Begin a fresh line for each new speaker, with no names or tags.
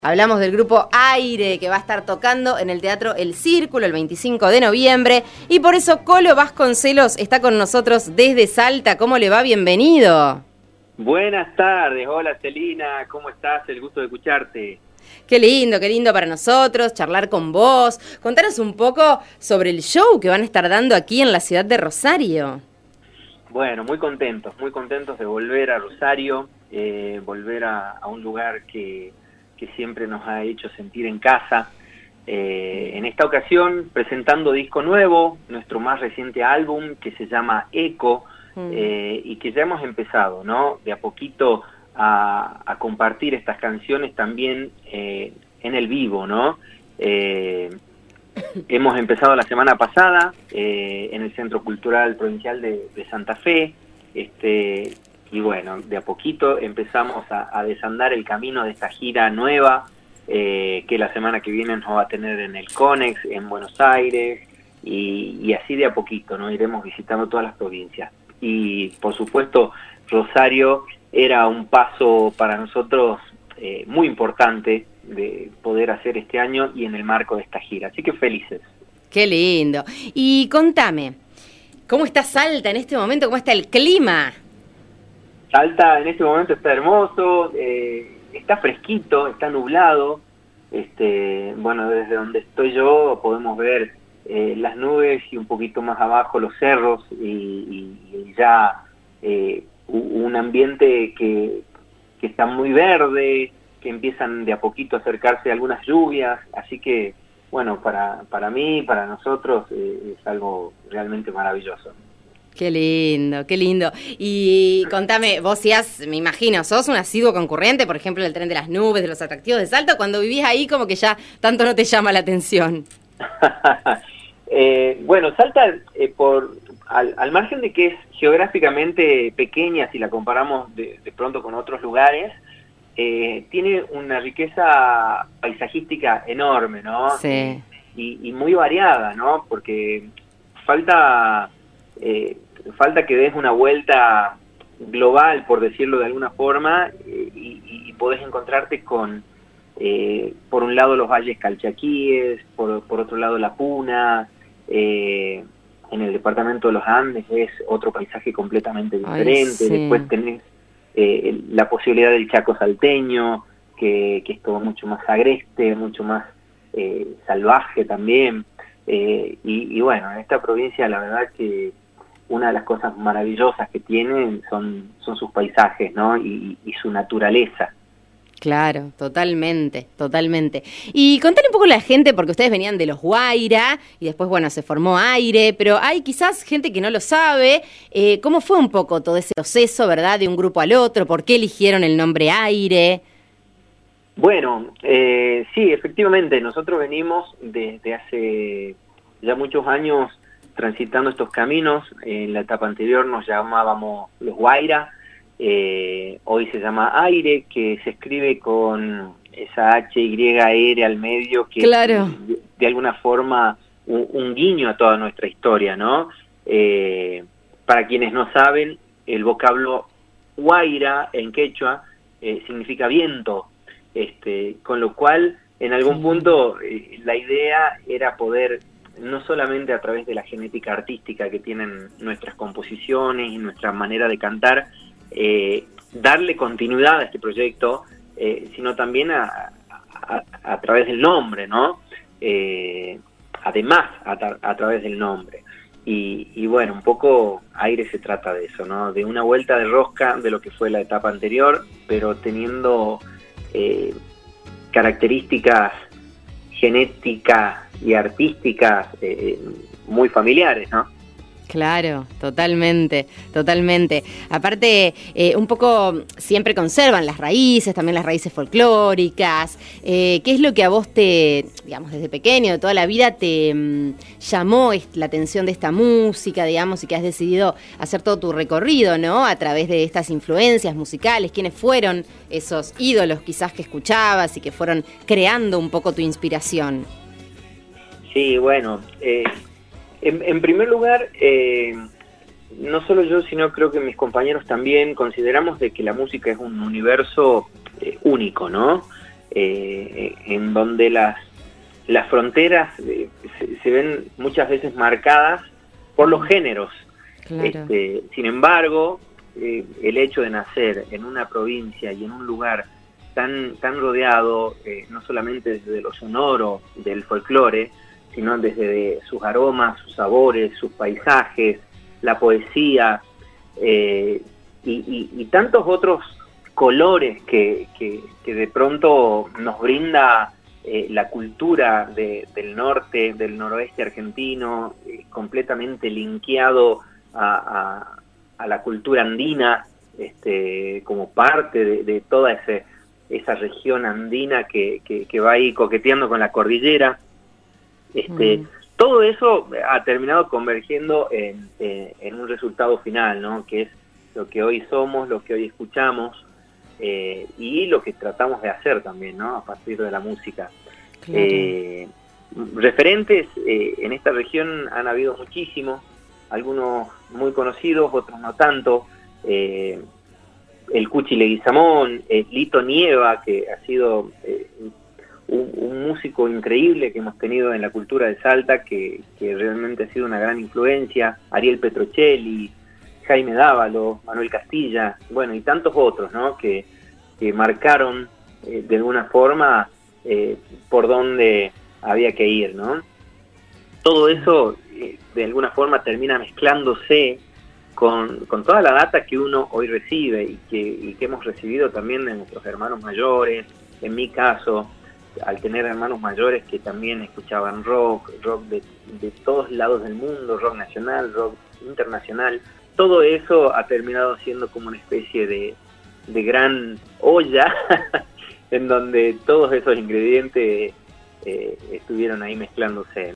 Hablamos del grupo Aire, que va a estar tocando en el Teatro El Círculo el 25 de noviembre. Y por eso Colo Vasconcelos está con nosotros desde Salta. ¿Cómo le va? Bienvenido.
Buenas tardes. Hola, Celina. ¿Cómo estás? El gusto de escucharte.
Qué lindo para nosotros charlar con vos. Contanos un poco sobre el show que van a estar dando aquí en la ciudad de Rosario.
Bueno, muy contentos de volver a Rosario, volver a un lugar que siempre nos ha hecho sentir en casa. En esta ocasión presentando disco nuevo, nuestro más reciente álbum que se llama Eco, y que ya hemos empezado, ¿no? De a poquito a compartir estas canciones también en el vivo, ¿no? Hemos empezado la semana pasada en el Centro Cultural Provincial de Santa Fe, y bueno, de a poquito empezamos a desandar el camino de esta gira nueva, que la semana que viene nos va a tener en el Conex, en Buenos Aires, y así de a poquito, ¿no? Iremos visitando todas las provincias. Y por supuesto, Rosario era un paso para nosotros muy importante de poder hacer este año y en el marco de esta gira. Así que felices.
Qué lindo. Y contame, ¿cómo está Salta en este momento? ¿Cómo está el clima?
Salta en este momento está hermoso, está fresquito, está nublado. Bueno, desde donde estoy yo podemos ver las nubes y un poquito más abajo los cerros y ya un ambiente que está muy verde, que empiezan de a poquito a acercarse algunas lluvias, así que bueno, para mí, para nosotros es algo realmente maravilloso.
Qué lindo, qué lindo. Y contame, vos me imagino, sos un asiduo concurrente, por ejemplo, del Tren de las Nubes, de los atractivos de Salta, cuando vivís ahí como que ya tanto no te llama la atención.
Bueno, Salta, al margen de que es geográficamente pequeña, si la comparamos de pronto con otros lugares, tiene una riqueza paisajística enorme, ¿no?
Sí.
Y muy variada, ¿no? Porque falta que des una vuelta global, por decirlo de alguna forma, y podés encontrarte con, por un lado, los valles calchaquíes, por otro lado, la Puna. En el departamento de los Andes es otro paisaje completamente diferente.
Ay, sí.
Después tenés la posibilidad del Chaco salteño, que es todo mucho más agreste, mucho más salvaje también. Y bueno, en esta provincia la verdad que una de las cosas maravillosas que tienen son sus paisajes, ¿no? Y su naturaleza.
Claro, totalmente. Y contale un poco a la gente, porque ustedes venían de los Guaira y después, bueno, se formó Aire, pero hay quizás gente que no lo sabe. ¿Cómo fue un poco todo ese proceso, verdad, de un grupo al otro? ¿Por qué eligieron el nombre Aire?
Bueno, sí, efectivamente, nosotros venimos desde hace ya muchos años transitando estos caminos. En la etapa anterior nos llamábamos los Guaira. Hoy se llama Aire, que se escribe con esa H-Y-R al medio, que
claro,
de alguna forma un guiño a toda nuestra historia, ¿no? Para quienes no saben, el vocablo Guaira en quechua significa viento, con lo cual en algún punto la idea era poder, no solamente a través de la genética artística que tienen nuestras composiciones y nuestra manera de cantar, darle continuidad a este proyecto, sino también a través del nombre, ¿no? Además, a través del nombre. Y bueno, un poco Aire se trata de eso, ¿no? De una vuelta de rosca de lo que fue la etapa anterior, pero teniendo características genéticas y artísticas muy familiares, ¿no?
Claro, totalmente. Aparte, un poco siempre conservan las raíces, también las raíces folclóricas. ¿Qué es lo que a vos digamos, desde pequeño, de toda la vida, te llamó la atención de esta música, digamos, y que has decidido hacer todo tu recorrido, ¿no? A través de estas influencias musicales. ¿Quiénes fueron esos ídolos quizás que escuchabas y que fueron creando un poco tu inspiración?
Sí, bueno, en primer lugar, no solo yo, sino creo que mis compañeros también consideramos de que la música es un universo único, ¿no? en donde las fronteras se ven muchas veces marcadas por los géneros.
Claro.
Sin embargo, el hecho de nacer en una provincia y en un lugar tan rodeado, no solamente desde lo sonoro del folclore, sino desde sus aromas, sus sabores, sus paisajes, la poesía, y tantos otros colores que de pronto nos brinda la cultura del norte, del noroeste argentino, completamente linkeado a la cultura andina, como parte de toda esa región andina que va ahí coqueteando con la cordillera. Todo eso ha terminado convergiendo en un resultado final, ¿no? Que es lo que hoy somos, lo que hoy escuchamos, y lo que tratamos de hacer también, ¿no? A partir de la música. Claro. Referentes en esta región han habido muchísimos, algunos muy conocidos, otros no tanto. El Cuchi Leguizamón, Lito Nieva, que ha sido un músico increíble que hemos tenido en la cultura de Salta, que realmente ha sido una gran influencia. Ariel Petrocelli, Jaime Dávalo, Manuel Castilla, bueno, y tantos otros, ¿no? Que marcaron de alguna forma por dónde había que ir, ¿no? Todo eso de alguna forma termina mezclándose con toda la data que uno hoy recibe y que hemos recibido también de nuestros hermanos mayores. En mi caso, al tener hermanos mayores que también escuchaban rock de todos lados del mundo, rock nacional, rock internacional, todo eso ha terminado siendo como una especie de gran olla en donde todos esos ingredientes estuvieron ahí mezclándose.